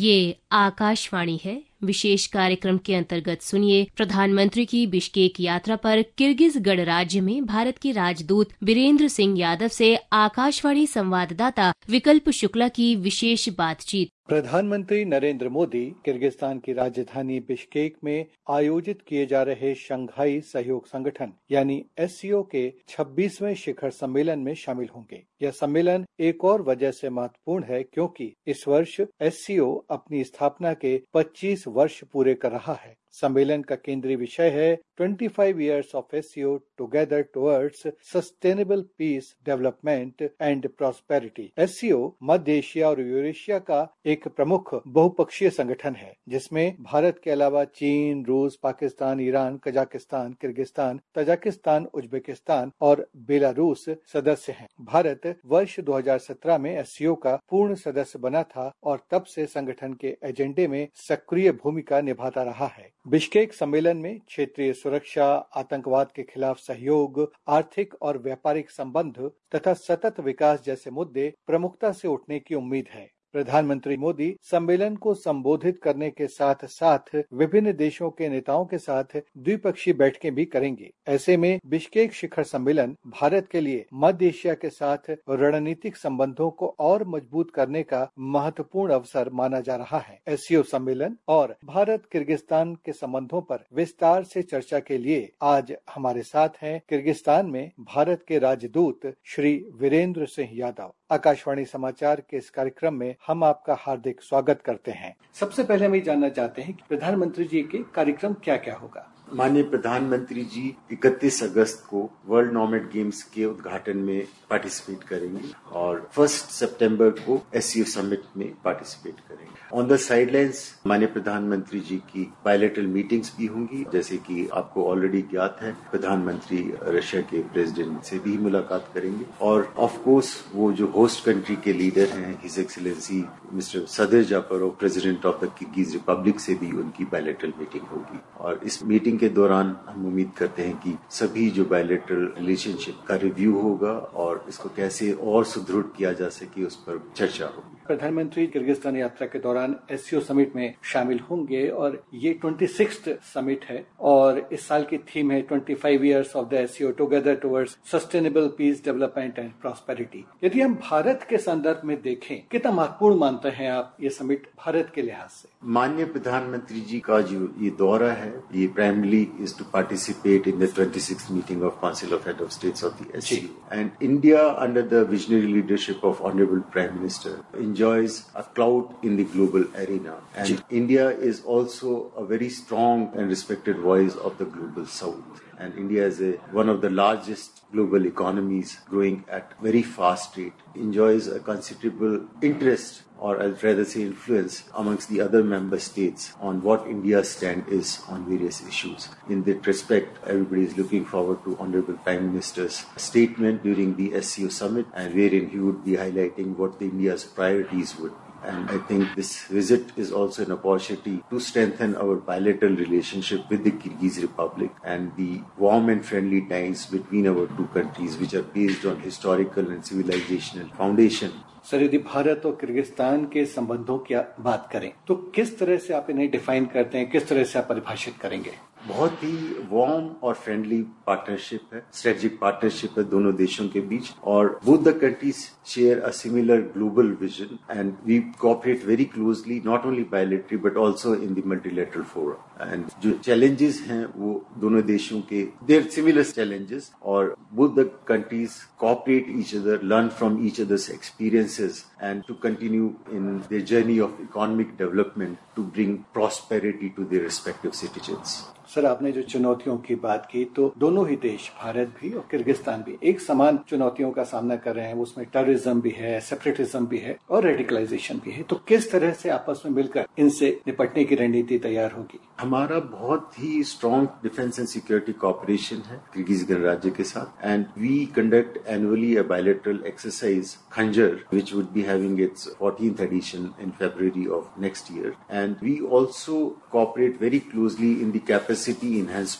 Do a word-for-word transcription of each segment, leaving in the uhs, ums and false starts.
ये आकाशवाणी है। विशेष कार्यक्रम के अंतर्गत सुनिए प्रधानमंत्री की बिश्केक यात्रा पर किर्गिज गणराज्य में भारत के राजदूत वीरेंद्र सिंह यादव से आकाशवाणी संवाददाता विकल्प शुक्ला की विशेष बातचीत। प्रधानमंत्री नरेंद्र मोदी किर्गिस्तान की राजधानी बिश्केक में आयोजित किए जा रहे शंघाई सहयोग संगठन यानी एस सी ओ के छब्बीसवें शिखर सम्मेलन में शामिल होंगे। यह सम्मेलन एक और वजह से महत्वपूर्ण है क्योंकि इस वर्ष एस सी ओ अपनी स्थापना के पच्चीस वर्ष पूरे कर रहा है। सम्मेलन का केंद्रीय विषय है पच्चीस years of S C O together towards sustainable peace development and prosperity. S C O मध्य एशिया और यूरेशिया का एक प्रमुख बहुपक्षीय संगठन है जिसमें भारत के अलावा चीन, रूस, Pakistan, Iran, Kazakhstan, Kyrgyzstan, Tajikistan, Uzbekistan और बेलारूस सदस्य हैं। भारत वर्ष दो हज़ार सत्रह में एस सी ओ का पूर्ण सदस्य बना था और तब से संगठन के एजेंडे में सक्रिय भूमिका निभाता रहा है। बिश्केक सम्मेलन में क्षेत्रीय सुरक्षा, आतंकवाद के खिलाफ सहयोग, आर्थिक और व्यापारिक संबंध तथा सतत विकास जैसे मुद्दे प्रमुखता से उठने की उम्मीद है। प्रधानमंत्री मोदी सम्मेलन को संबोधित करने के साथ साथ विभिन्न देशों के नेताओं के साथ द्विपक्षीय बैठकें भी करेंगे। ऐसे में बिश्केक शिखर सम्मेलन भारत के लिए मध्य एशिया के साथ रणनीतिक संबंधों को और मजबूत करने का महत्वपूर्ण अवसर माना जा रहा है। एस सी ओ सम्मेलन और भारत किर्गिस्तान के संबंधों पर विस्तार से चर्चा के लिए आज हमारे साथ हैं किर्गिस्तान में भारत के राजदूत श्री वीरेंद्र सिंह यादव। आकाशवाणी समाचार के इस कार्यक्रम में हम आपका हार्दिक स्वागत करते हैं। सबसे पहले हम ये जानना चाहते हैं कि प्रधानमंत्री जी के कार्यक्रम क्या क्या होगा। माननीय प्रधानमंत्री जी इकतीस अगस्त को वर्ल्ड नॉमेड गेम्स के उद्घाटन में पार्टिसिपेट करेंगे और फर्स्ट सितंबर को एस सी ओ समिट में पार्टिसिपेट करेंगे। ऑन द साइडलाइंस माननीय प्रधानमंत्री जी की बायलैटरल मीटिंग्स भी होंगी, जैसे कि आपको ऑलरेडी ज्ञात है प्रधानमंत्री रशिया के प्रेसिडेंट से भी मुलाकात करेंगे और ऑफ कोर्स वो जो होस्ट कंट्री के लीडर हैं his excellency mister Sadyr Japarov, president of the Kyrgyz Republic से भी उनकी बायलैटरल मीटिंग होगी और इस मीटिंग के दौरान हम उम्मीद करते हैं कि सभी जो बायलैटरल रिलेशनशिप का रिव्यू होगा और इसको कैसे और सुदृढ़ किया जा सके उस पर चर्चा होगी। प्रधानमंत्री किर्गिस्तान यात्रा के दौरान एस सी ओ समिट में शामिल होंगे और ये छब्बीसवां समिट है और इस साल की थीम है पच्चीस years of the S C O together towards sustainable peace development and prosperity. यदि हम भारत के संदर्भ में देखें, कितना महत्वपूर्ण मानते हैं आप ये समिट भारत के लिहाज से? माननीय प्रधानमंत्री जी का जो ये दौरा है ये primarily is to participate in the twenty-sixth meeting of council of head of states of the S C O and India under the visionary leadership of honourable prime minister enjoys a clout in the global arena and Ji. India is also a very strong and respected voice of the global south and India is a, one of the largest global economies growing at very fast rate, enjoys a considerable interest or I'll rather say influence amongst the other member states on what India's stand is on various issues. In that respect, everybody is looking forward to Honorable Prime Minister's statement during the S C O summit and wherein he would be highlighting what the India's priorities would be. And I think this visit is also an opportunity to strengthen our bilateral relationship with the Kyrgyz Republic and the warm and friendly ties between our two countries which are based on historical and civilizational foundation. Sir, यदि भारत और Kyrgyzstan के संबंधों की बात करें तो किस तरह से आप इन्हें डिफाइन करते हैं, किस तरह से आप परिभाषित करेंगे? बहुत ही वार्म और फ्रेंडली पार्टनरशिप है, स्ट्रेटेजिक पार्टनरशिप है दोनों देशों के बीच और both the countries share a similar global vision and we cooperate very closely not only bilaterally but also in the multilateral forum. And जो challenges हैं वो दोनों देशों के they are similar challenges और both the countries cooperate each other, learn from each other's experiences and to continue in their journey of economic development to bring prosperity to their respective citizens. Sir, आपने जो चुनौतियों की बात की तो दोनों ही देश भारत भी और किर्गिस्तान भी एक समान चुनौतियों का सामना कर रहे हैं। उसमें टेररिज्म भी है, सेपरेटिज्म भी है और रेडिकलाइजेशन भी है। तो किस तरह से आपस में मिलकर इनसे निपटने की रणनीति तैयार होगी? हमारा बहुत ही strong defence and security cooperation है किर्गिज गणराज्य के साथ and we conduct annually a bilateral exercise Khanjar which would be having its fourteenth edition in February of next year and we also cooperate very closely in the capacity enhancement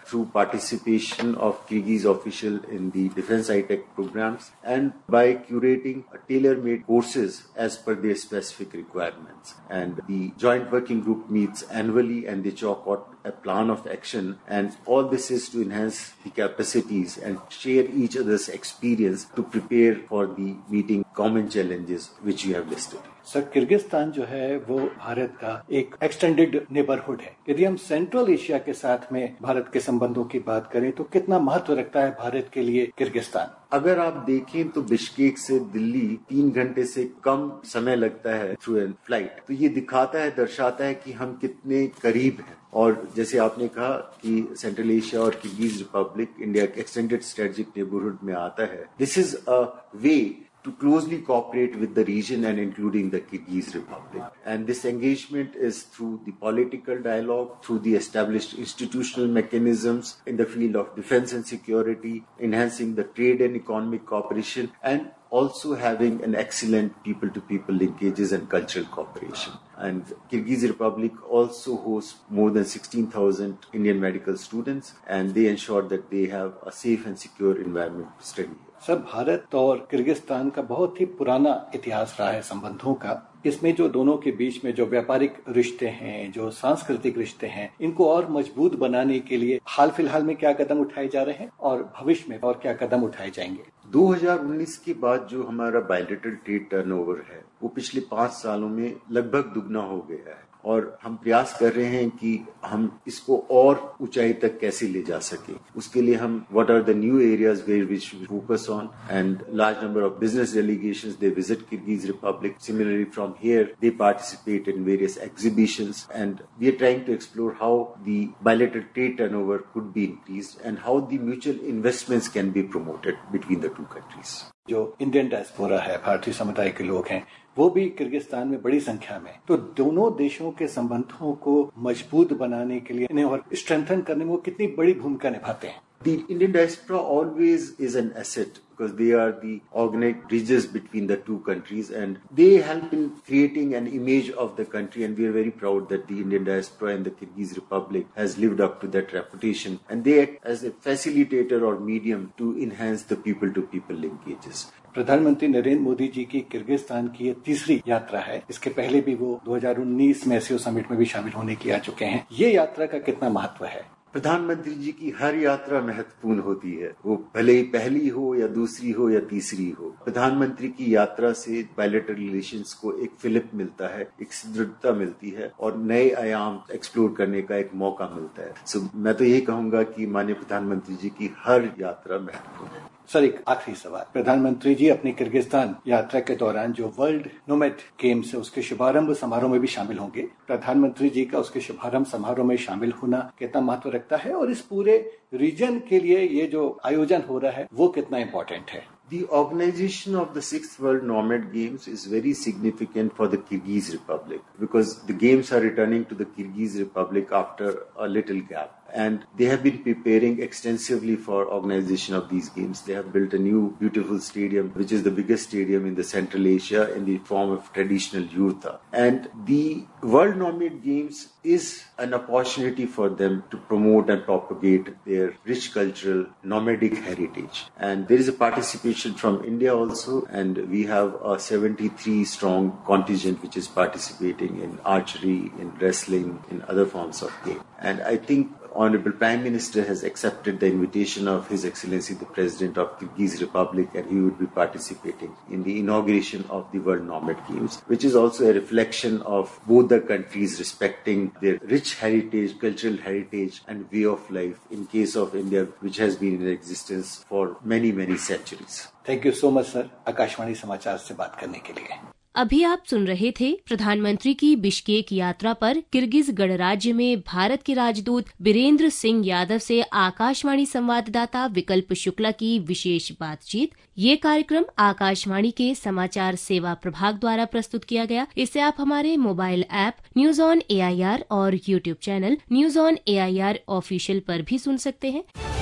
through participation of Kyrgyz official in the defense high-tech programs and by curating tailor-made courses as per their specific requirements. And the joint working group meets annually and they chalk out a plan of action, and all this is to enhance the capacities and share each other's experience to prepare for the meeting common challenges which you have listed. Sir, Kyrgyzstan जो है वो भारत का एक extended neighbourhood है। यदि हम central Asia के साथ में भारत के संबंधों की बात करें तो कितना महत्व रखता है भारत के लिए किर्गिस्तान? अगर आप देखें तो बिश्केक से दिल्ली तीन घंटे से कम समय लगता है थ्रू एन फ्लाइट। तो ये दिखाता है, दर्शाता है कि हम कितने करीब हैं। और जैसे आपने कहा कि सेंट्रल एशिया और किर्गिज रिपब्लिक इंडिया के एक्सटेंडेड स्ट्रेटेजिक नेबरहुड में आता है। This is a way to closely cooperate with the region and including the Kyrgyz Republic. And this engagement is through the political dialogue, through the established institutional mechanisms in the field of defense and security, enhancing the trade and economic cooperation, and also having an excellent people-to-people linkages and cultural cooperation. And Kyrgyz Republic also hosts more than sixteen thousand Indian medical students, and they ensure that they have a safe and secure environment to study. Sir, Bharat और Kyrgyzstan का बहुत ही पुराना इतिहास रहा है संबंधों का। इसमें जो दोनों के बीच में जो व्यापारिक रिश्ते हैं, जो सांस्कृतिक रिश्ते हैं, इनको और मजबूत बनाने के लिए हाल फिलहाल में क्या कदम उठाए जा रहे हैं और भविष्य में और क्या कदम उठाए जाएंगे? दो हज़ार उन्नीस के बाद जो हमारा बायलैटरल ट्रेड टर्नओवर है वो पिछले पांच सालों में लगभग दुगना हो गया है और हम प्रयास कर रहे हैं कि हम इसको और ऊंचाई तक कैसे ले जा सके। उसके लिए हम what are the new areas where we should focus on, and large number of business delegations they visit Kyrgyz Republic. Similarly from here they participate in various exhibitions and we are trying to explore how the bilateral trade turnover could be increased and how the mutual investments can be promoted between the two countries. जो Indian diaspora है, भारतीय समुदाय के लोग हैं, वो भी Kyrgyzstan में बड़ी संख्या में, तो दोनों देशों के संबंधों को मजबूत बनाने के लिए, इन्हें और स्ट्रेंथन करने में वो कितनी बड़ी भूमिका निभाते हैं? The Indian diaspora always is an asset because they are the organic bridges between the two countries and they help in creating an image of the country, and we are very proud that the Indian diaspora in the Kyrgyz Republic has lived up to that reputation, and they act as a facilitator or medium to enhance the people-to-people linkages. प्रधानमंत्री नरेंद्र मोदी जी की Kyrgyzstan की ये तीसरी यात्रा है। इसके पहले भी वो दो हज़ार उन्नीस में एससीओ समिट में भी शामिल होने की आ चुके हैं। ये यात्रा का कितना महत्व है? प्रधानमंत्री जी की हर यात्रा महत्वपूर्ण होती है, वो भले ही पहली हो या दूसरी हो या तीसरी हो। प्रधानमंत्री की यात्रा से बायलैटरल रिलेशंस को एक फिलिप मिलता है, एक सुदृढ़ता मिलती है और नए आयाम एक्सप्लोर करने का एक मौका मिलता है। सो so, मैं तो यही कहूंगा कि माननीय प्रधानमंत्री जी की हर यात्रा महत्वपूर्ण है। सर, एक आखिरी सवाल, प्रधानमंत्री जी अपनी किर्गिस्तान यात्रा के दौरान जो वर्ल्ड नोमैड गेम्स है उसके शुभारंभ समारोह में भी शामिल होंगे। प्रधानमंत्री जी का उसके शुभारंभ समारोह में शामिल होना कितना महत्व रखता है और इस पूरे रीजन के लिए ये जो आयोजन हो रहा है वो कितना इम्पोर्टेंट है? The organization of the sixth World Nomad Games is very significant for the Kyrgyz Republic because the games are returning to the Kyrgyz Republic after a little gap. And they have been preparing extensively for organization of these games. They have built a new beautiful stadium, which is the biggest stadium in the Central Asia in the form of traditional yurta. And the World Nomad Games is an opportunity for them to promote and propagate their rich cultural nomadic heritage. And there is a participation from India also, and we have a seventy-three strong contingent which is participating in archery, in wrestling, in other forms of game. And I think Honorable Prime Minister has accepted the invitation of His Excellency the President of Kyrgyz Republic, and he would be participating in the inauguration of the World Nomad Games, which is also a reflection of both the countries respecting their rich heritage, cultural heritage and way of life in case of India, which has been in existence for many, many centuries. Thank you so much, sir, Akashvani समाचार से बात करने के लिए। अभी आप सुन रहे थे प्रधानमंत्री की बिश्केक यात्रा पर किर्गिज गणराज्य में भारत के राजदूत बीरेंद्र सिंह यादव से आकाशवाणी संवाददाता विकल्प शुक्ला की विशेष बातचीत। ये कार्यक्रम आकाशवाणी के समाचार सेवा प्रभाग द्वारा प्रस्तुत किया गया। इसे आप हमारे mobile app news on AIR और YouTube channel news on AIR official पर भी सुन सकते हैं।